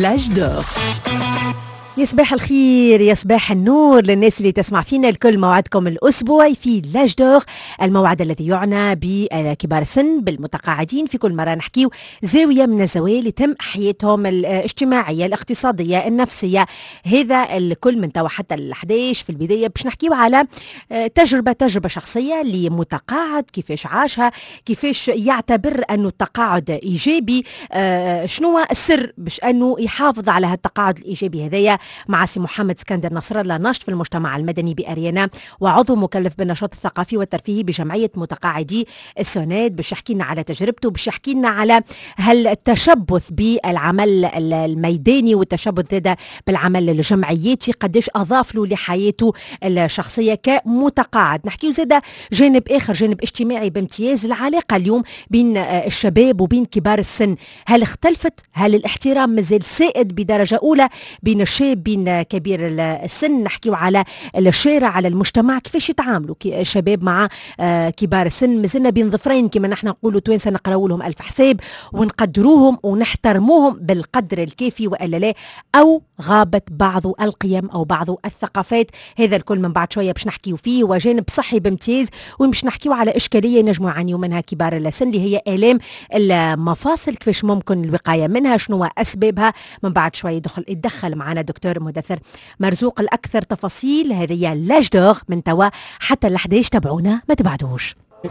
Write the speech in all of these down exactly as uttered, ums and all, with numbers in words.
لاج دور. يا صباح الخير، يا صباح النور للناس اللي تسمع فينا الكل. موعدكم الأسبوعي في لاج دور، الموعد الذي يعنى بكبار السن بالمتقاعدين. في كل مرة نحكيو زاوية من الزوايا اللي تم حياتهم الاجتماعية الاقتصادية النفسية. هذا الكل من توا حتى الحداش. في البداية باش نحكيو على تجربة تجربة شخصية لمتقاعد، كيفاش عاشها، كيفاش يعتبر أنه التقاعد إيجابي، شنو السر باش أنه يحافظ على هالتقاعد الإيجابي هذايا. مع سي محمد اسكندر نصر الله، ناشط في المجتمع المدني بأريانا وعضو مكلف بالنشاط الثقافي والترفيهي بجمعية متقاعدي السوناد. باش يحكي لنا على تجربته، باش يحكي لنا على هل التشبث بالعمل الميداني والتشبث هذا بالعمل الجمعياتي قديش أضاف له لحياته الشخصية كمتقاعد. نحكي زاده جانب آخر، جانب اجتماعي بامتياز، العلاقة اليوم بين الشباب وبين كبار السن. هل اختلفت؟ هل الاحترام مازال سائد بدرجة أولى بين الشاب بين كبير السن؟ نحكيو على الشارع، على المجتمع، كيفاش يتعاملوا الشباب مع كبار السن. مازلنا بين ظفرين كما نحن نقولوا توانسه، نقراو لهم الف حساب ونقدروهم ونحترموهم بالقدر الكافي والا لا، او غابت بعض القيم او بعض الثقافات. هذا الكل من بعد شويه باش نحكيو فيه، وجانب صحي بامتياز، ومش نحكيو على اشكاليه ينجموا يعانيوا منها كبار السن اللي هي الام المفاصل، كيفاش ممكن الوقايه منها، شنو اسبابها. من بعد شويه يدخل يتدخل معنا دكتور مدثر مرزوق الأكثر تفاصيل. هذه لاج دور من توا حتى الحداش. تبعونا ما تبعدوش.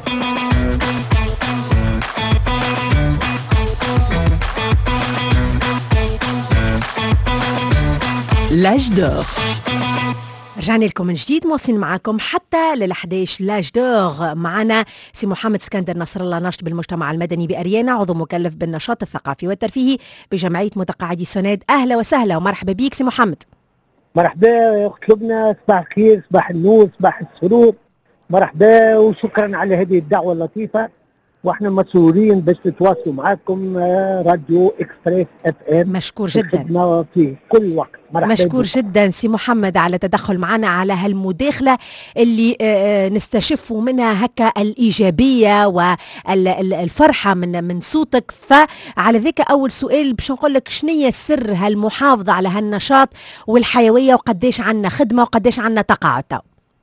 لاج دور. رجعنا لكم من جديد، مواصلين معاكم حتى للحداش لاج دور. معنا سي محمد اسكندر نصر الله، ناشط بالمجتمع المدني بأريانا، عضو مكلف بالنشاط الثقافي والترفيهي بجمعية متقاعدي سوناد. أهلا وسهلا ومرحبا بيك سي محمد. مرحبا يا أخت لبنى، صباح الخير، صباح النور، صباح السرور. مرحبا وشكرا على هذه الدعوة اللطيفة، واحنا مسؤولين باش نتواصلوا معاكم راديو اكسبريس اف ام. مشكور جدا في كل وقت. مشكور بي. جدا سي محمد على تدخل معنا، على هالمداخله اللي نستشفوا منها هكا الايجابيه والفرحه من من صوتك. فعلى ذيك اول سؤال باش نقول لك، شنو هي سر هالمحافظه على هالنشاط والحيويه، وقديش عندنا خدمه وقديش عندنا تقاعد؟ تو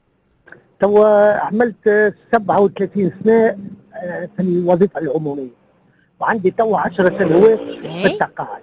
توا عملت سبعة وثلاثين سنه في الوظيفه العموميه، وعندي توا عشر سنوات في التقاعد.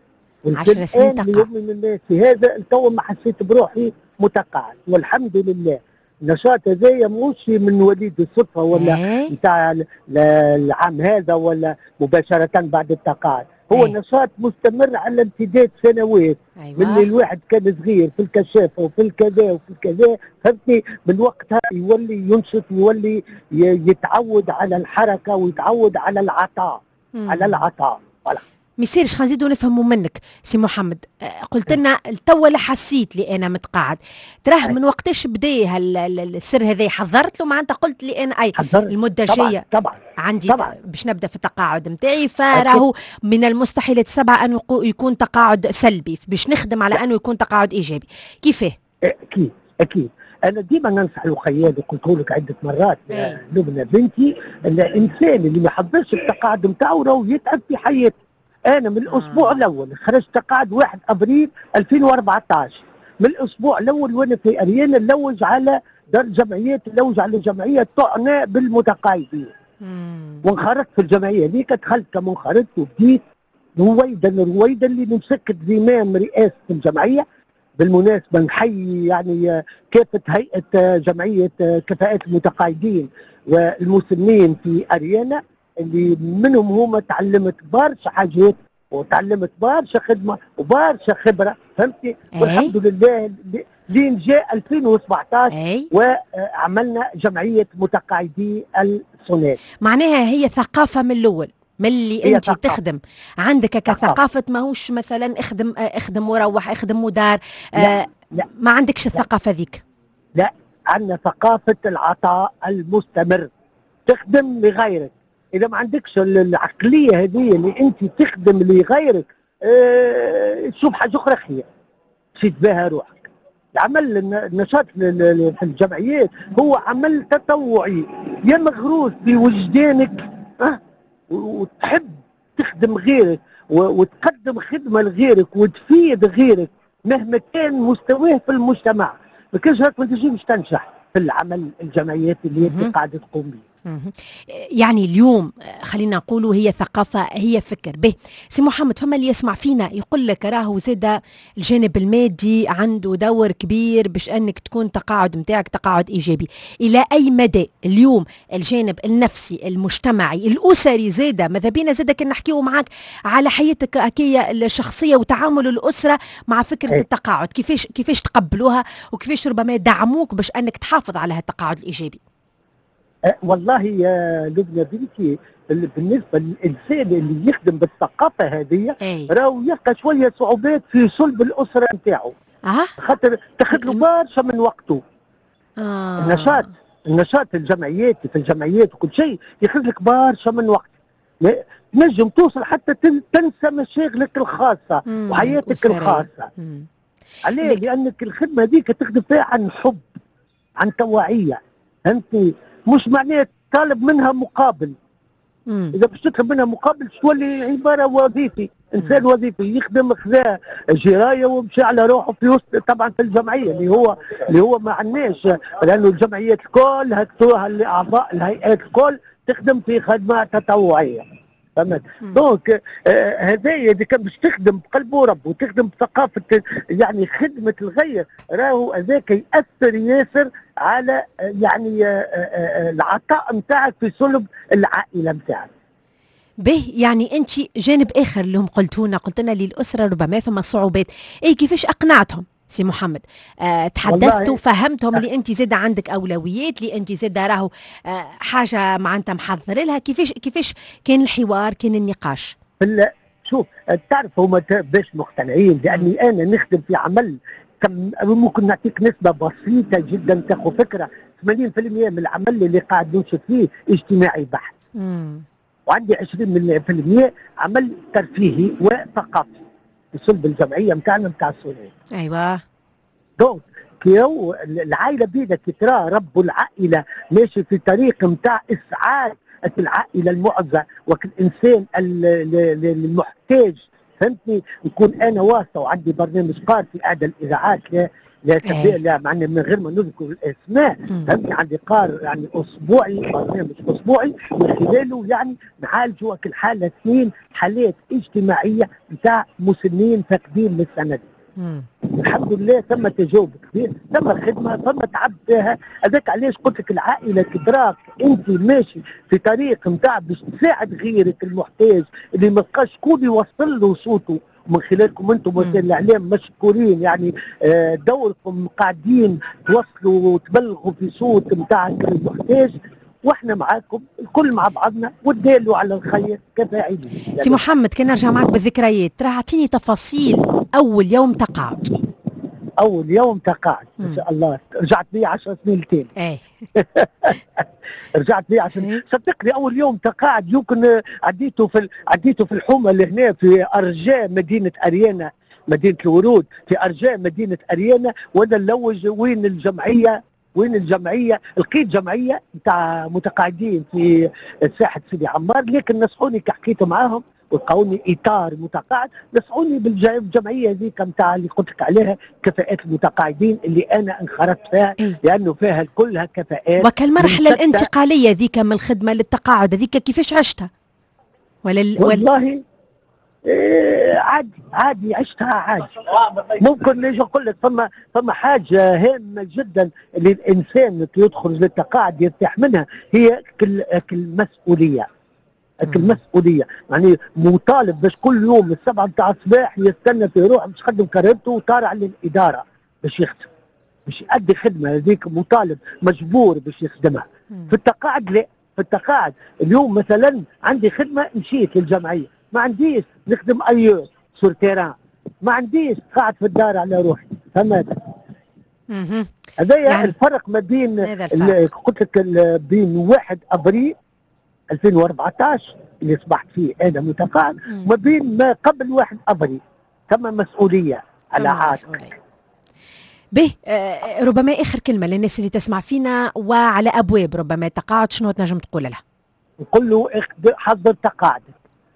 عشر سنين تقاعد. اليوم من الناس هذا تو ما حسيت بروحي متقاعد، والحمد لله. النشاط هذايا مش من وليد الصدفه ولا نتاع العام هذا ولا مباشره بعد التقاعد، هو ايه؟ نشاط مستمر على امتداد سنوات. أيوة. من اللي الواحد كان صغير في الكشافه وفي الكذا وفي الكذا، فهمتني، من وقتها يولي ينشط، يولي يتعود على الحركه ويتعود على العطاء. مم. على العطاء. فوالا. ميسيرش خنزيدو نفهموا منك سي محمد. قلت لنا توا لا حسيت لي انا متقاعد، تراه من وقتاش بدا السر هذا؟ حضرت له معناتها؟ قلت لي انا اي المده الجايه طبعا عندي طبعا باش نبدا في التقاعد نتاعي، فراهو من المستحيلات سبعه انه يكون تقاعد سلبي، باش نخدم على انه يكون تقاعد ايجابي. كيفاه؟ اكيد اكيد. انا ديما ننصح الخيال، وقلت لك عده مرات يا لبنى بنتي، الانسان اللي ما يحضرش التقاعد نتاعو راهو يتعب في حياته. انا من الاسبوع آه. الاول خرجت تقاعد واحد ابريل ألفين وأربعطاش. من الاسبوع الاول وانا في اريانا نلوج على دار جمعيات، نلوج على جمعيه تعنى بالمتقاعدين، وانخرجت في الجمعيه هذيك. دخلت كمنخرط وبديت رويدا رويدا اللي نمسك زمام رئاسه الجمعيه. بالمناسبه نحيي يعني كافه هيئه جمعيه كفاءات المتقاعدين والمسنين في اريانا، اللي منهم هما تعلمت برشا حاجات وتعلمت برشا خدمه وبرشا خبره، فهمتي؟ والحمد لله لين جاء ألفين وسبعطاش أي. وعملنا جمعيه متقاعدي السوناد. معناها هي ثقافه من الاول، من اللي انت ثقافة. تخدم عندك كثقافه، ماهوش مثلا اخدم اخدم وروح اخدم ودار. لا. لا. ما عندكش الثقافه ذيك؟ لا، عندنا ثقافه العطاء المستمر، تخدم لغيرك. اذا ما عندكش العقليه هذه اللي انت تخدم لغيرك، اه شوف حاجه اخرى خير تفيد بها روحك. العمل النشاط في الجمعيات هو عمل تطوعي، يا مغروس بوجدانك اه وتحب تخدم غيرك، وتقدم خدمه لغيرك وتفيد غيرك مهما كان مستواه في المجتمع، ما كانش هيك ما تجيش تنجح في العمل الجمعيات اللي انت قاعده تقوم به. يعني اليوم خلينا نقولوا هي ثقافة، هي فكر. به سي محمد، فما اللي يسمع فينا يقول لك راهو زاد الجانب المادي عنده دور كبير باش انك تكون تقاعد متاعك تقاعد ايجابي. الى اي مدى اليوم الجانب النفسي المجتمعي الاسري زاد؟ ماذا بينا زاد كنا نحكيو معاك على حياتك هكية الشخصية وتعامل الاسرة مع فكرة التقاعد، كيفاش كيفاش تقبلوها وكيفاش ربما دعموك باش انك تحافظ على هالتقاعد الايجابي؟ أه والله يا لبنى بنتي، بالنسبه للانسان اللي يخدم بالثقافه هذه راهو يلقى شويه صعوبات في صلب الاسره نتاعو. اه خاطر تاخذ له برشا من وقته. آه. النشاط النشاط الجمعياتي في الجمعيات وكل شيء ياخذ لك برشا من وقت. نجم توصل حتى تنسى مشاغلك الخاصه وحياتك الخاصه. عليه؟ لانك الخدمه هذيك تخدم فيها عن حب، عن توعيه. انت مش معناه طالب منها مقابل. مم. اذا باش تطلب منها مقابل تولي عباره وظيفي، انسان وظيفي يخدم خذا جرايه ومشي على روحه في وسط طبعا في الجمعيه اللي هو اللي هو ما عندناش، لانه الجمعيات الكل هكتوها الاعضاء الهيئات الكل تخدم في خدمات تطوعيه. فهمت؟ دونك آه هذايا اذا كان باش تخدم بقلب ورب وتخدم بثقافه يعني خدمه الغير، راهو هذاك ياثر ياسر على آه يعني آه آه العطاء نتاعك في صلب العائله نتاعك. به يعني انت جانب اخر اللي هم قلتونا قلت لنا للاسره ربما فما صعوبات، اي كيفاش اقنعتهم سي محمد؟ آه تحدثتوا فهمتهم اللي انت زاد عندك اولويات، اللي انت زاد راهو آه حاجه معناتها محضر لها، كيفاش كيفاش كان الحوار، كان النقاش؟ لا شوف تعرف هما باش مقتنعين لاني انا نخدم في عمل كم ممكن نعطيك نسبه بسيطه جدا تاخذ فكره. ثمانين بالمئة من العمل اللي قاعد ننشط فيه اجتماعي بحت. امم وعندي عشرين بالمئة عمل ترفيهي وثقافي في صلب الجمعيه نتاعنا نتاع السوريين. ايوه. دونك كيو العائله بيدك ترى رب العائله ماشي في طريق نتاع اسعاد العائله المعزه والانسان المحتاج. فهمتني؟ نكون انا واسطه وعندي برنامج قار في احدى الاذاعات لا لا تبدأ لا معنى من غير ما نذكر الاسماء. فهمتني؟ عندي قار يعني اسبوعي، برنامج اسبوعي من خلاله يعني نعالجوا كل حاله اثنين حالات اجتماعيه نتاع مسنين فاقدين للسند. الحمد لله ثم تجاوب كبير، ثم خدمه، ثم تعب فيها. هذاك علاش قلت لك العائله كدراك انت ماشي في طريق نتاع باش تساعد غيرك المحتاج اللي ما لقاش شكون يوصل له صوته. ومن خلالكم انتم وسائل الاعلام مشكورين، يعني دوركم قاعدين توصلوا وتبلغوا في صوت نتاع المحتاج، واحنا معاكم الكل مع بعضنا والدالوا على الخير كفاعلين. سي محمد كان نرجع معك بالذكريات، ترى اعطيني تفاصيل اول يوم تقاعد. اول يوم تقاعد ان شاء الله رجعت بيه عشر سنين تاني. ايه رجعت بيه عشان صدقني اول يوم تقاعد يمكن عديته في عديته في الحومه اللي هنا في ارجاء مدينه اريانا، مدينه الورود في ارجاء مدينه اريانا، وانا نلوج وين الجمعيه وين الجمعيه، لقيت جمعيه نتاع متقاعدين في ساحه سيدي عمار، لكن نصحوني كي حكيت معاهم ولقوني اطار متقاعد، نصحوني بالجمعيه هذيك نتاع اللي قلت لك عليها كفاءات المتقاعدين اللي انا انخرطت فيها لانه فيها كلها كفاءات. وكالمرحله الانتقاليه ذيك من الخدمه للتقاعد هذيك كيفاش عشتها؟ ولا ال... والله إيه عادي عادي عشتها عادي. ممكن نجي نقول لك فما فما حاجه هامه جدا للانسان كي يدخل للتقاعد يرتاح منها، هي المسؤوليه. المسؤوليه يعني مطالب باش كل يوم السبعه نتاع الصباح يستنى في روحه باش يقدم كرامته وطالع للاداره باش يخدم باش يؤدي خدمه هذيك، مطالب مجبور باش يخدمها. في التقاعد لا، في التقاعد اليوم مثلا عندي خدمه مشيت للجمعيه، ما عنديش نخدم ايور سور تيران، ما عنديش قاعد في الدار على روحي. فهمت؟ هذا يعني الفرق ما بين قلت لك بين واحد ابريل ألفين وأربعطاش اللي اصبحت فيه انا متقاعد وما بين ما قبل واحد ابريل. ثم مسؤوليه على عاتقك. به آه ربما اخر كلمه للناس اللي تسمع فينا وعلى ابواب ربما التقاعد، شنو تنجم تقول لها؟ نقول له حضر تقاعدك،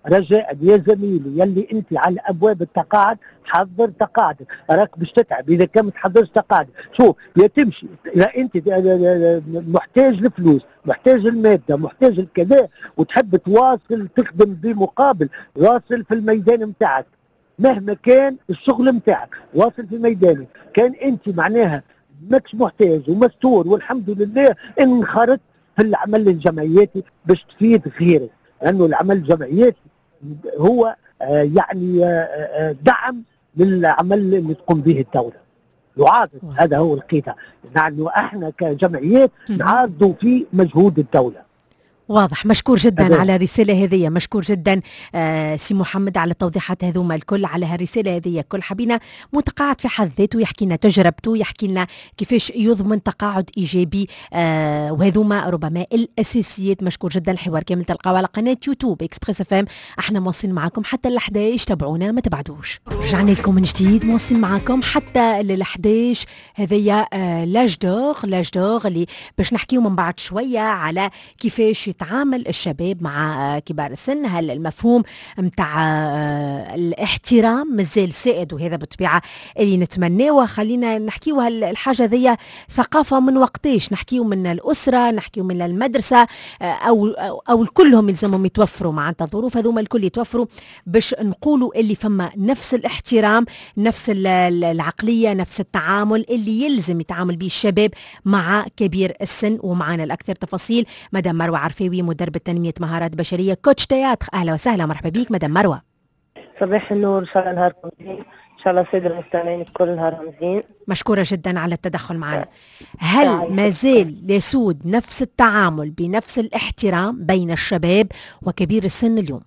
رجاء يا زميلي يلي انت على ابواب التقاعد حضر تقاعدك، راك باش تتعب اذا كان ما تحضرش تقاعدك. شوف يا تمشي اذا انت محتاج لفلوس، محتاج الماده، محتاج الكذا، وتحب تواصل تخدم بمقابل، واصل في الميدان نتاعك مهما كان الشغل نتاعك، واصل في ميدانك. كان انت معناها ماكش محتاج ومستور والحمد لله انخرطت في العمل الجمعياتي باش تفيد غيرك، لانه العمل الجمعياتي هو آه يعني آه آه دعم للعمل اللي تقوم به الدوله. يعاضد، هذا هو القيمه، نحن احنا كجمعيات نعاضدوا في مجهود الدوله. واضح. مشكور جدا أدوه. على الرسالة هذه، مشكور جدا آه سي محمد على التوضيحات هذوما الكل، على هالرسالة هذه الكل. حبينا متقاعد في حد ذاته يحكي لنا تجربته، يحكي لنا كيفاش يضمن تقاعد إيجابي، آه وهذوما ربما الأساسيات. مشكور جدا. الحوار كامل تلقاوه على قناة يوتيوب إكسبريس اف ام. احنا موصلين معاكم حتى ال إحدى عشر، تابعونا ما تبعدوش. رجعنا لكم من جديد، موصلين معاكم حتى ال إحدى عشر. هذيا آه لاج دور، لاج دور اللي باش نحكيو من بعد شوية على كيفاش يتعامل الشباب مع كبار السن. هل المفهوم متاع الاحترام مازال سائد، وهذا بالطبيعة اللي نتمناه. خلينا نحكيو هالحاجة ذي ثقافة من وقتاش، نحكيو من الأسرة، نحكيو من المدرسة، أو أو الكلهم يلزمهم يتوفروا مع الظروف هذوما الكل يتوفروا باش نقولوا اللي فما نفس الاحترام، نفس العقلية، نفس التعامل اللي يلزم يتعامل به الشباب مع كبير السن. ومعنا الأكثر تفاصيل مدام مروة عرفاوي، مدربة تنمية مهارات بشرية، كوتش تياتر. أهلا وسهلا، مرحبا بيك مدام مروة. صباح النور، إن شاء الله نهاركم زين، إن شاء الله السادة المستمعين الكل نهارهم زين. مشكورة جدا على التدخل معنا. هل ما زال يسود نفس التعامل بنفس الاحترام بين الشباب وكبير السن اليوم؟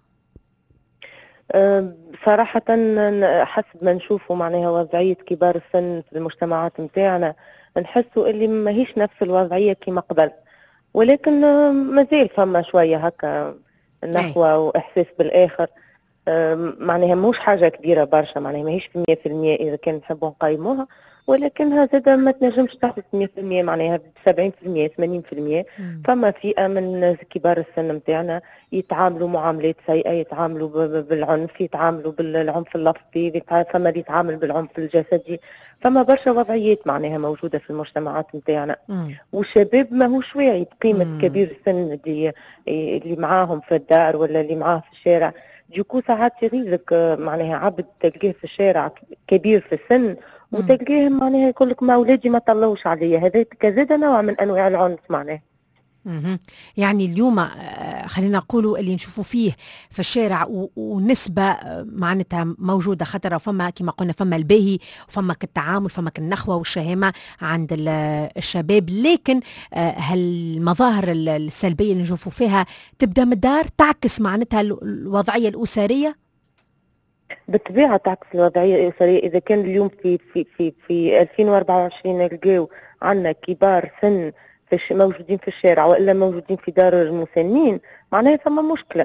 أه صراحة حسب ما نشوفه معناها وضعية كبار السن في المجتمعات متاعنا، نحسوا اللي ما هيش نفس الوضعية كما قبل، ولكن مازال فما شوية هكا نخوة وإحساس بالآخر. معناها موش حاجة كبيرة برشا، معناها ماهيش في مية في المية إذا كان نحبوا نقيموها، ولكنها زادة ما تنجمش تحدث مية في المية، معناها سبعين في المية ثمانين في المية. فما فئة من كبار السن متاعنا يتعاملوا معاملات سيئة، يتعاملوا بالعنف، يتعاملوا بالعنف اللفظي، فما اللي يتعامل بالعنف الجسدي. فما برشا وضعيات معناها موجودة في المجتمعات متاعنا، والشباب ماهوش واعي بقيمة كبير السن اللي اللي معاهم في الدار ولا اللي معاه في الشارع. ديكو ساعات يغيظك معناها عبد تلقاه في الشارع كبير في السن وتلقاه معناها يقول لك ما اولادي ما طلوش عليا، هذا كزاد نوع من انواع العنف معناها. يعني اليوم خلينا نقولوا اللي نشوفوا فيه في الشارع ونسبة معناتها موجودة، خطرة فما كما قلنا فما الباهي وفما التعامل، فما النخوة والشهامة عند الشباب، لكن هالمظاهر السلبية اللي نشوفوا فيها تبدأ من الدار تعكس معناتها الوضعية الأسرية. بالطبيعة تعكس الوضعية الأسرية. إذا كان اليوم في في في في ألفين وأربعة وعشرين نلقاو عندنا كبار سن فيش موجودين في الشارع وإلا موجودين في دار المسنين، معناها ثم مشكلة،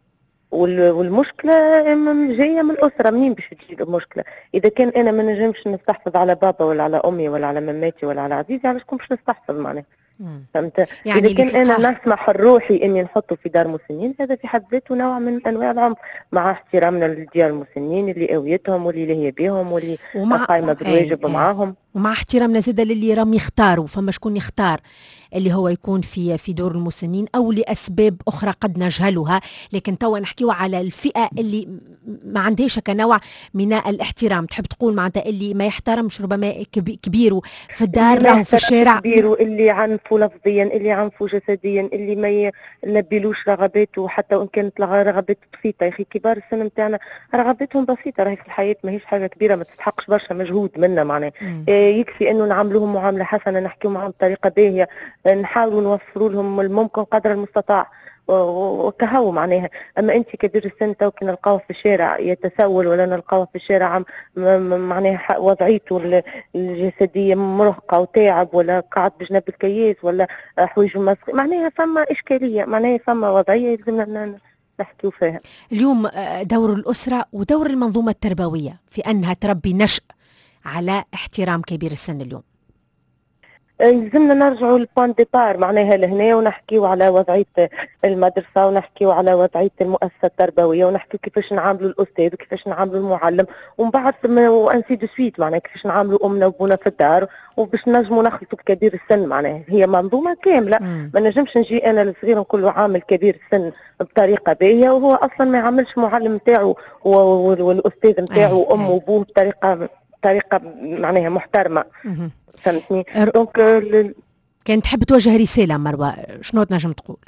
والمشكلة جاية من الأسرة. منين باش تجي المشكلة؟ إذا كان أنا ما نجمش نستحفظ على بابا ولا على أمي ولا على مماتي ولا على عزيزي، علاش باش نستحفظ معناها؟ فهمت؟ يعني إذا كان أنا نسمح الروحي إني نحطه في دار مسنين، هذا في حد ذاته نوع من أنواع العنف، مع احترامنا للديار المسنين اللي قويتهم واللي لهي بهم واللي قايمة بالواجب ايه معاهم، ومع احترامنا زاده للي راهم يختاروا. فما شكون يختار اللي هو يكون في في دور المسنين او لاسباب اخرى قد نجهلها، لكن توا نحكيو على الفئه اللي ما عندهاش كنوع من الاحترام. تحب تقول معناتها اللي ما يحترمش ربما كبيره في الدار راهو في الشارع، كبيره اللي عنفه لفظيا، اللي عنفه جسديا، اللي ما يلبيلوش رغباته حتى وان كانت رغبات بسيطه. يا اخي كبار السن نتاعنا رغبتهم بسيطه، راهي في الحياه ماهيش حاجه كبيره، ما تستحقش برشا مجهود منا معناها. يكفي انه نعاملوهم معامله حسنه، نحكيو معهم بطريقه باهيه، نحاولوا نوفروا لهم الممكن قدر المستطاع وكهو معناها. اما انت كبير السن تو كي نلقاوه في الشارع يتسول ولا نلقاوه في الشارع معناها وضعيته الجسديه مرهقه وتاعب ولا قاعد بجنب الكياس ولا حوايجه مسخ، معناها فما اشكاليه، معناها فما وضعيه لازمنا نحكيو فيها. اليوم دور الاسره ودور المنظومه التربويه في انها تربي نشء على احترام كبير السن اليوم. يلزمنا نرجعوا للبوان ديبار معناها لهنا، ونحكيو على وضعيه المدرسه، ونحكيو على وضعيه المؤسسه التربويه، ونحكيو كيفاش نعاملوا الاستاذ وكيفاش نعاملوا المعلم، ومن بعد وانسي دو سويت معناها كيفاش نعاملوا امنا وبونا في الدار، وباش نجموا نخلطوا بكبير السن. معناها هي منظومه كامله، ما نجمش نجي انا الصغير نقول له عامل كبير السن بطريقه باهيه وهو اصلا ما يعملش معلم نتاعو والاستاذ نتاعو وامه وابوه بطريقه بطريقه معناها محترمه. فهمتني؟ دونك كان تحب توجه رساله مروه، شنو تنجم تقول؟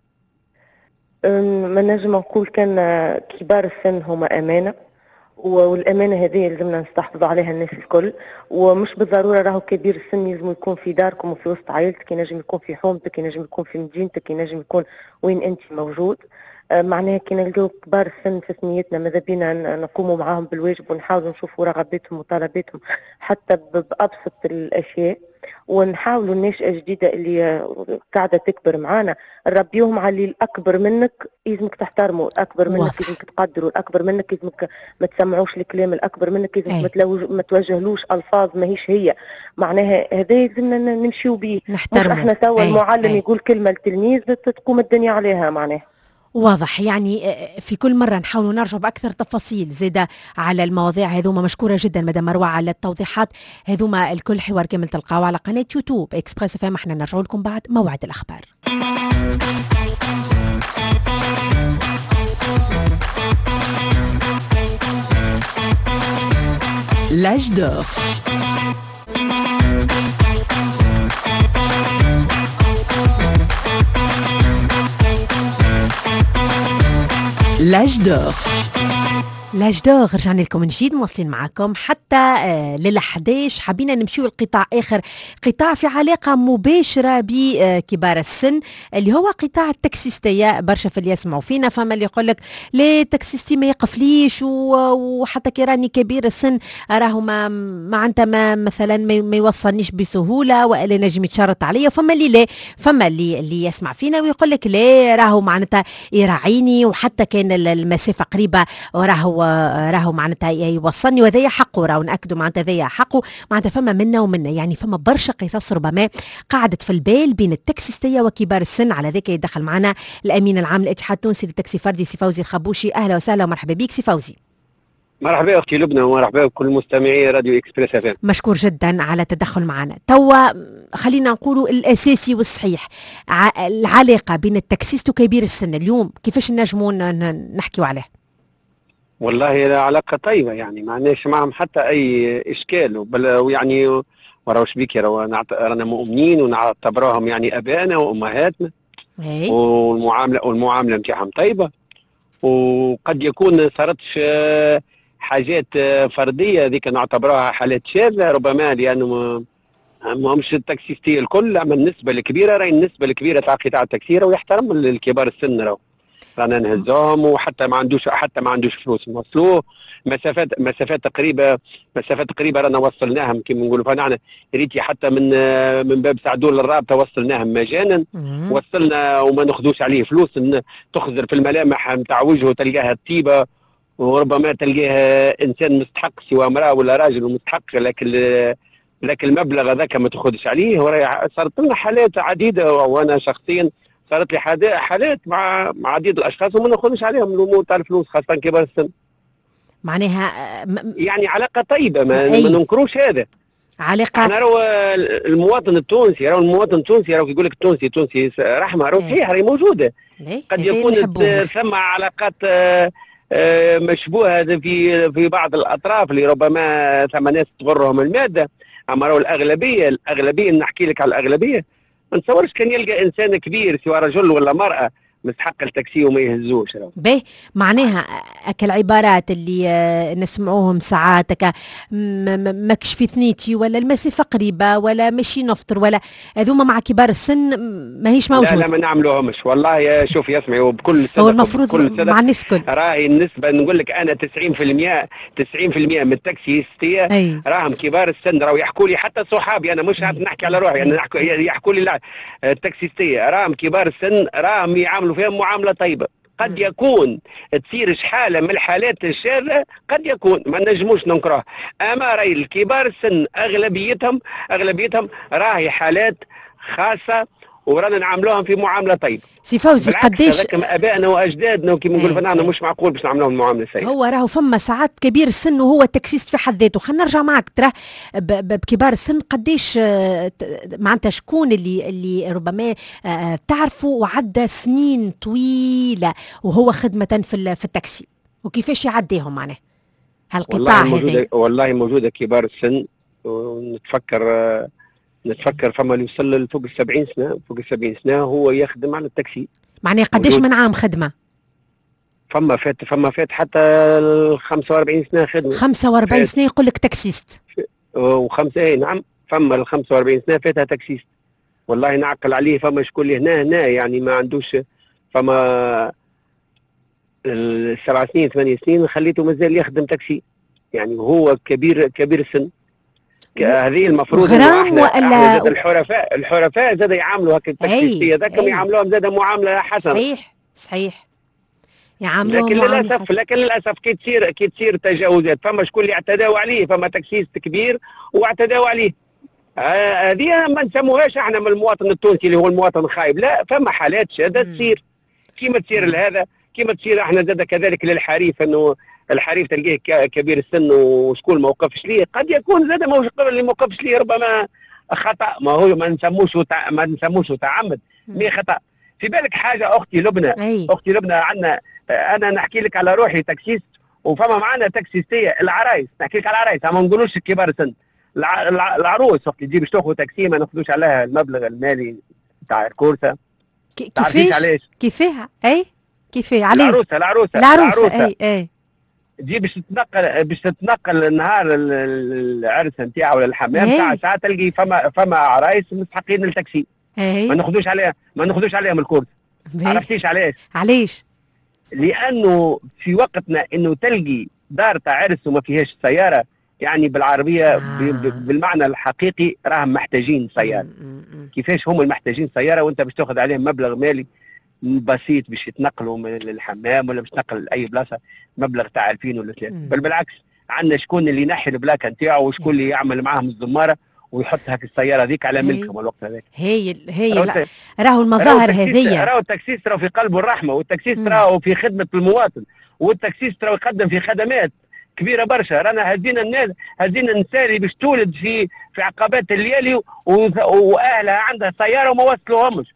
ما نجم نقول كان كبار السن هما امانه، والامانه هذه لازمنا نستحفظوا عليها الناس الكل، ومش بالضروره راهو كبير السن يلزم يكون في داركم وفي وسط عائلتك، ينجم يكون في حومتك، ينجم يكون في مدينتك، ينجم يكون وين انت موجود. معناها كي نلقاو كبار السن في سنيتنا ماذا بينا نقوموا معاهم بالواجب ونحاولوا نشوفوا رغباتهم وطلباتهم حتى بأبسط الأشياء، ونحاولوا الناشئة الجديدة اللي قاعدة تكبر معانا نربيوهم على اللي الأكبر منك يلزمك تحترمه، الأكبر منك يلزمك تقدره، الأكبر منك يلزمك ما تسمعوش الكلام، الأكبر منك يلزمك ما توجهلوش ألفاظ ماهيش هي. معناها هذا يلزمنا نمشيو بيه، مش احنا توا المعلم أي. يقول كلمة للتلميذ تقوم الدنيا عليها. معناها واضح، يعني في كل مرة نحاول نرجع بأكثر تفاصيل زيادة على المواضيع هذوما. مشكورة جدا مدام مروة على التوضيحات هذوما الكل. حوار كامل تلقاوه على قناة يوتيوب إكسبريس اف ام. احنا نرجع لكم بعد موعد الأخبار. L'âge d'or. L'âge d'or. لاج دور رجعنا لكم من جديد، مواصلين معكم حتى آه لل حداش. حبينا نمشيو لقطاع اخر، قطاع في علاقه مباشره بكبار السن اللي هو قطاع التاكسيستيه. برشا في اللي يسمعوا فينا فما اللي يقول لك ليه التاكسيستي ما يقفليش، وحتى كي راني كبير السن راهو ما معناتها ما مثلا ما يوصلنيش بسهوله والا نجم يتشرط عليا. فما اللي لا، فما اللي اللي يسمع فينا ويقول لك لا راهو معناتها يراعيني، وحتى كان المسافه قريبه وراهو راهو معناتها يوصلني، وذي حقه، راهو ناكدوا معناتها ذي حقه. معناتها فما منا ومنا، يعني فما برشا قصص ربما قاعدت في البال بين التاكسيستيه وكبار السن. على ذاك يدخل معنا الامين العام للاتحاد التونسي للتاكسي فردي سي فوزي الخبوشي. اهلا وسهلا ومرحبا بك سي فوزي. مرحبا اختي لبنى ومرحبا بكل مستمعي راديو اكسبريس اف ام. مشكور جدا على التدخل معنا. توا خلينا نقولوا الاساسي والصحيح، العلاقه بين التاكسيست وكبير السن اليوم كيفاش نجموا نحكيوا عليه؟ والله علاقة طيبة، يعني ما عندناش معهم حتى أي إشكال، بل يعني وراوش بيك رانا مؤمنين ونعتبروهم يعني أبائنا وأمهاتنا، والمعاملة والمعاملة نتاعهم طيبة، وقد يكون صارتش حاجات فردية ذيك نعتبروها حالات شاذة ربما، لأنه ما همش التاكسيستية الكل، أما النسبة الكبيرة راهي النسبة الكبيرة تاع قطاع التاكسيرة ويحترم الكبار السن راهو. رانا نهزهم وحتى ما عندوش حتى ما عندوش فلوس نوصلوه مسافات مسافات تقريبا مسافات تقريبا رانا وصلناهم كما نقولوا فنحن ريتي حتى من من باب سعدون للرابطه وصلناهم مجانا، وصلنا وما ناخذوش عليه فلوس. تخزر في الملامح نتاع وجهه تلقاها طيبه، وربما تلقاها انسان مستحق سواء امراه ولا راجل ومستحق، لكن لكن المبلغ هذاك ما تاخذش عليه. صارت لنا حالات عديده، وانا شخصيا صارت لي حالات مع مع عديد الاشخاص وما ناخذش عليهم الامور تاع الفلوس، خاصه كبار السن. معناها م... يعني علاقه طيبه، ما, ما ننكروش هذا. علاقه انا راهو المواطن التونسي، راهو المواطن التونسي راهو يقول لك التونسي تونسي رحمه، راهو صحيح راهي موجوده. قد يكون ثم علاقات مشبوهه في في بعض الاطراف اللي ربما ثم ناس تغرهم الماده، اما راهو الاغلبيه الاغلبيه نحكي لك على الاغلبيه ما نتصورش كان يلقى انسان كبير سواء رجل ولا مراه مستحق التاكسي وما يهزوش. باهي معناها اك العبارات اللي نسمعوهم ساعات اك ماكش في ثنيتي ولا المسافه قريبه ولا ماشي نفطر ولا هذوما مع كبار السن ماهيش موجود. لا لا ما نعملوهمش والله. يا شوف يسمعي وبكل هو المفروض مع الناس الكل راهي النسبه نقول لك انا تسعين بالمئة تسعين بالمئة من التاكسيستيه راهم كبار السن. راهو يحكوا لي حتى صحابي، انا مش نحكي على روحي، انا يحكوا لي التاكسيستيه راهم كبار السن، راهم يعاملوا فيهم معامله طيبه. قد يكون تصير شحاله من الحالات الشاذه، قد يكون ما نجموش ننكره، اما راي الكبار السن اغلبيتهم اغلبيتهم راهي حالات خاصه ورانا نعاملوهم في معامله طيبه. سي فوزي قديش هذاك ابائنا واجدادنا وكيما نقولوا فنحن مش معقول باش نعملوهم معامله سيئه. هو راهو فما ساعات كبير السن وهو تكسيست في حد ذاته. خلينا نرجع معك ترى بكبار السن قديش معناتها شكون اللي اللي ربما تعرفه وعدى سنين طويله وهو خدمه في في التاكسي وكيفاش يعديهم معناه هالقطاع هذا؟ والله, والله موجوده كبار السن، ونتفكر نتفكر فما اللي يوصل فوق السبعين سنه فوق السبعين سنه هو يخدم على التاكسي. معناه قديش من عام خدمه؟ فما فات فما فات حتى ال خمسة وأربعين سنه خدمه. خمسة وأربعين سنه يقول لك تاكسيست. وخمسه اي نعم، فما ال خمسة وأربعين سنه فاتها تاكسيست. والله نعقل عليه، فما شكون اللي هنا هنا يعني ما عندوش، فما السبع سنين ثمانية سنين خليته مازال يخدم تاكسي، يعني هو كبير كبير السن. هذه المفروض غرام ولا زاد الحرفاء الحرفاء زاد يعاملوا هكا التاكسيستيه ذاك يعاملوهم زاد معامله حسنه. صحيح صحيح يعاملوهم لكن للاسف حسن. لكن للاسف كي تصير كي تصير تجاوزات فما شكون اللي اعتداوا عليه، فما تاكسيست كبير واعتداوا عليه. هذه آه ما نسموهاش احنا من المواطن التونسي اللي هو المواطن الخايب، لا فما حالات شاذه تصير كيما تصير لهذا كيما تصير احنا زاد كذلك للحريف، انه الحريف تلقيه كبير السن وشكون ما وقفش ليه، قد يكون زاد اللي ما وقفش ليه ربما خطا، ما هو ما نسموش وتع... ما نسموش تعمد، مي خطا. في بالك حاجه اختي لبنى أي. اختي لبنى عندنا، انا نحكي لك على روحي تاكسيست، وفما معنا تاكسيستيه العرايس، نحكي لك على العرايس ما نقولوش كبار السن، الع... الع... العروس اختي تجي باش تاخذ تاكسي ما ناخذوش عليها المبلغ المالي تاع الكورسه. كيفاش كيفاها اي كيفاه عليه العروسه العروسه العروسه اي اي تجي باش تتنقل باش تتنقل نهار العرس نتاعها ولا الحمام ساعه ساعه تلقي فما فما عرايس مستحقين للتاكسي ما ناخذوش عليها ما ناخذوش عليهم الكورس. عرفتيش علاش؟ علاش؟ لانه في وقتنا انه تلقي دار تاع عرس وما فيهاش سياره، يعني بالعربيه آه. بالمعنى الحقيقي راهم محتاجين سياره. كيفاش هم محتاجين سياره وانت باش تاخذ عليهم مبلغ مالي بسيط باش يتنقلوا من الحمام ولا باش تنقل لاي بلاصه مبلغ تاع ألفين ولا ثلاثة، بل بالعكس عندنا شكون اللي ينحي البلاكه نتاعو وشكون اللي يعمل معاهم الزماره ويحط هاك السياره ذيك على ملكهم الوقت هذاك. هي هي راهو المظاهر هذيا، راهو التاكسيست راهو في قلبه الرحمه، والتاكسيست راهو في خدمه المواطن، والتاكسيست راهو يقدم في خدمات كبيره برشا. رانا هزينا الناس هزينا النساء اللي باش تولد في في عقبات الليالي واهلها عندها سياره وما وصلوهمش.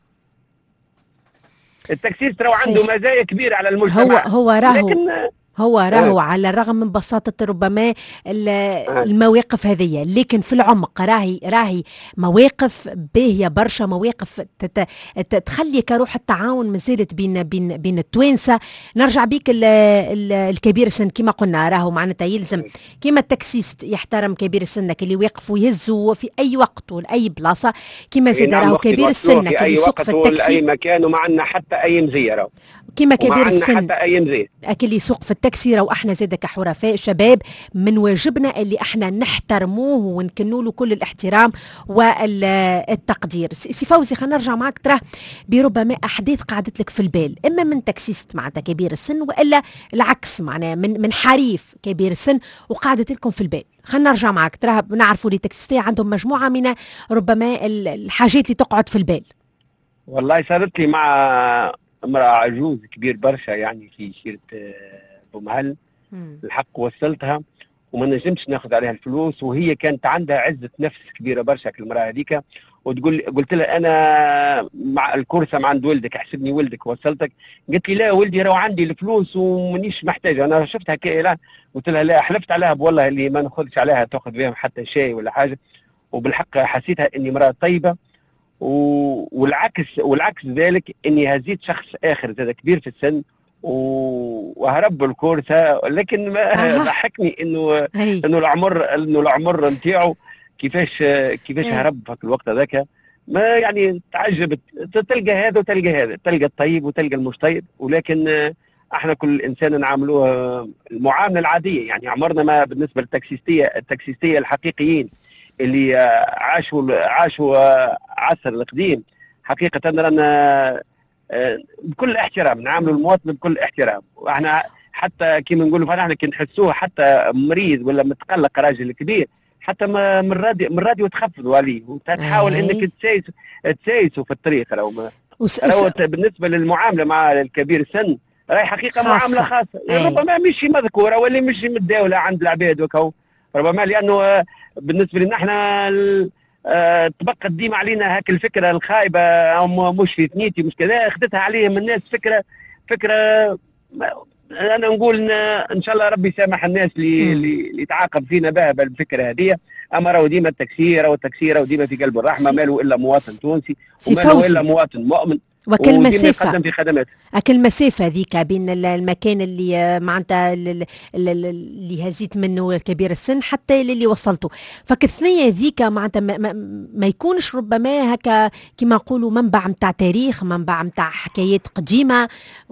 التاكسيست راهو عنده مزايا كبيره على المجتمع. هو هو راهو لكن هو راهو على الرغم من بساطة ربما المواقف هذه، لكن في العمق راهي راهي مواقف باهية برشا، مواقف تخلي كروح التعاون مازالت بين بين بين التوانسة. نرجع بيك الكبير السن كما قلنا راهو معناتها يلزم كما التاكسيست يحترم كبير سنك اللي يوقف ويهزوا في أي وقت ولأي بلاصة، كما زاد راهو كبير السن اللي يسوق في التاكسي أي مكان وما عندنا حتى أي مزية راهو كما كبير السن حتى أي مزية أكل يسوق في التاكسي. راهو احنا زاد كحرفاء شباب من واجبنا اللي احنا نحترموه ونكنوا له كل الاحترام والتقدير. سي فوزي خلينا نرجع معك، ترى بربما احداث قعدت لك في البال اما من تاكسيست معناتها كبير السن والا العكس معناها من من حريف كبير السن وقعدت لكم في البال. خلينا نرجع معك، ترى بنعرفوا لي تاكسيستيه عندهم مجموعه من ربما الحاجات اللي تقعد في البال. والله صارت لي مع امراه عجوز كبير برشا يعني في شيرة بومهل، الحق وصلتها وما نجمتش ناخذ عليها الفلوس، وهي كانت عندها عزه نفس كبيره برشا المراه هذيك، وتقول قلت لها انا مع الكرسه مع عند ولدك احسبني ولدك وصلتك، قالت لي لا ولدي راهو عندي الفلوس ومانيش محتاجه. انا شفتها كائله قلت لها لا، حلفت عليها والله اللي ما ناخذش عليها تاخذ بهم حتى شيء ولا حاجه، وبالحق حسيتها اني مراه طيبه. والعكس والعكس ذلك اني هزيت شخص اخر زاد كبير في السن وهرب الكورسه، لكن ما ضحكني انه انه العمر انه العمر نتاعو كيفاش كيفاش هرب في الوقت هذاك. ما يعني تعجبت، تلقى هذا وتلقى هذا، تلقى الطيب وتلقى المش طيب، ولكن احنا كل انسان نعاملوه المعامله العاديه. يعني عمرنا ما بالنسبه للتاكسيستيه التاكسيستيه الحقيقيين اللي عاشوا عاشوا عصر القديم حقيقه رانا آه بكل احترام، نعاملوا المواطن بكل احترام. واحنا حتى كيما نقولوا فاحنا كي نحسوه حتى مريض ولا متقلق راجل كبير، حتى ما من راديو من راديو تخفضوا عليه وتحاول انك تسايس تسايسوا في الطريق. راهو بالنسبه للمعامله مع الكبير السن راهي حقيقه خاصة. معامله خاصه يعني ربما مش مذكوره ولا مش متداوله عند العباد وكو، ربما لانه بالنسبه لنا احنا أه تبقت ديما علينا هاك الفكره الخايبه، او مش في ثنيتي مش كذا، اخذتها عليهم الناس فكره فكره انا نقول ان شاء الله ربي يسامح الناس اللي اللي يتعاقب فينا بها بالفكره هذه. اما راهو ديما التكسير والتكسير وديما في قلب الرحمه، ماله الا مواطن تونسي وماله الا مواطن مؤمن وكل مسافة في خدمات. أكل مسافة ذيك بين المكان اللي معناتها اللي هزيت منه الكبير السن حتى اللي وصلته، فكثنية ذيك معناتها ما, ما, ما يكونش ربما هكا كما نقولوا منبع متاع تاريخ، منبع متاع حكايات قديمة،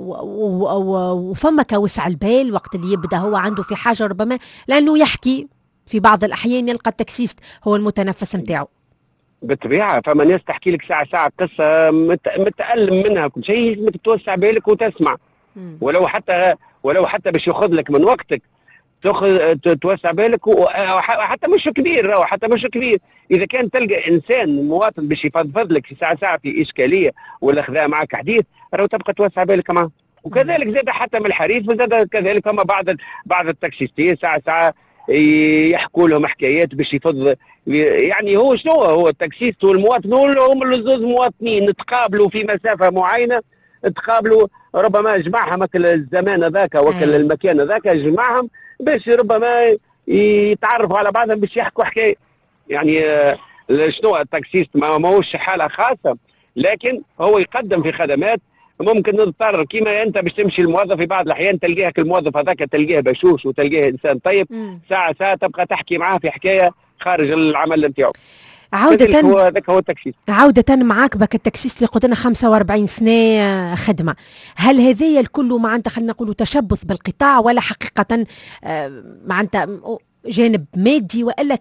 وفما كوسع البال وقت اللي يبدأ هو عنده في حاجة ربما لأنه يحكي في بعض الأحيان يلقى التكسيست هو المتنفس متاعه. بالطبيعه فما ناس تحكي لك ساعه ساعه قصه متألم منها كل شيء، لازمك توسع بالك وتسمع، مم. ولو حتى ولو حتى باش ياخذ لك من وقتك تاخذ توسع بالك، وحتى مش كبير حتى مش كبير اذا كان تلقى انسان مواطن باش يفضفض لك في ساعه ساعه في اشكاليه ولا خذا معك حديث، راهو تبقى توسع بالك معه. وكذلك زاد حتى من الحريف، وزاد كذلك فما بعض بعض التاكسيستين ساعه ساعه يحكوا لهم حكايات باش يفض. يعني هو شنو هو التاكسيست والمواطن هم الزوز مواطنين تقابلوا في مسافه معينه، تقابلوا ربما جمعهم الزمان هذاك وكل المكان هذاك جمعهم باش ربما يتعرفوا على بعضهم باش يحكوا حكايه. يعني شنو التاكسيست ما ماهوش حاله خاصه، لكن هو يقدم في خدمات. ممكن نضطر كيما انت باش تمشي الموظف في بعض الاحيان تلقاه الموظف هذاك تلقاه بشوش وتلقاه انسان طيب، مم. ساعه ساعه تبقى تحكي معاه في حكايه خارج العمل نتاعو. عودة هو هذاك هو التاكسيست. عودة معاك بك التاكسيست اللي قلت لنا خمسة وأربعين سنة خدمة، هل هذايا الكل معناتها خلينا نقولوا تشبث بالقطاع ولا حقيقة معناتها جانب مادي والا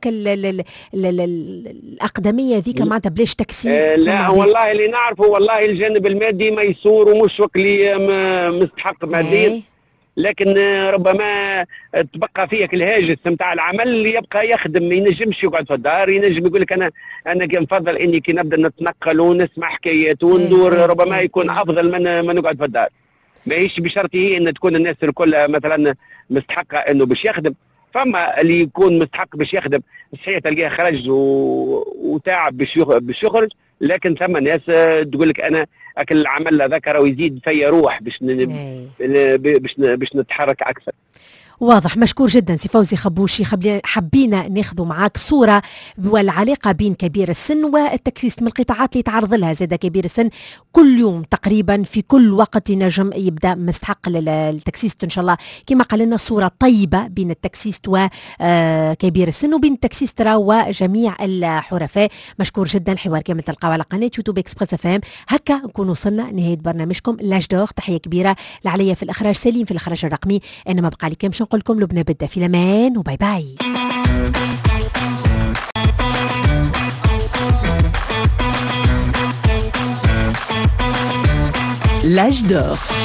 الاقدميه ذيك معناتها بلاش تكسير؟ آه لا والله اللي نعرفه والله الجانب المادي ميسور ومش وكلي مستحق ماديا، لكن ربما تبقى فيك الهاجس نتاع العمل اللي يبقى يخدم، ما ينجمش يقعد في الدار، ينجم يقول لك انا انا نفضل اني كي نبدا نتنقل ونسمع حكايات وندور ربما يكون افضل من ما نقعد في الدار. ماهيش بشرط هي ان تكون الناس الكل مثلا مستحقه انه باش يخدم، فما اللي يكون مستحق باش يخدم صحيح تلقاه خرج و... وتعب باش باش يخرج، لكن ثم ناس تقول لك انا اكل العمل هذاك راه يزيد فيا روح باش ن... باش ن... باش نتحرك اكثر. واضح. مشكور جدا سي فوزي خبوشي. حبينا ناخذ معاك صورة والعلاقة بين كبير السن والتكسيست من القطاعات اللي تعرض لها زاد كبير السن كل يوم تقريبا في كل وقت ينجم يبدأ مستحق للتكسيست إن شاء الله كما قال لنا صورة طيبة بين التكسيست وكبير السن وبين التكسيست وجميع الحرفاء. مشكور جدا. حوار كامل تلقاو على قناة يوتيوب إكسبريس اف ام. هكا نكون وصلنا نهاية برنامجكم لاج دور. تحية كبيرة لعليا في الإخراج، سليم في الإخراج الرقمي، أنا ما بقى لي كمش نقول لكم لبنى بدأ في الأمان وباي باي. لاج دور.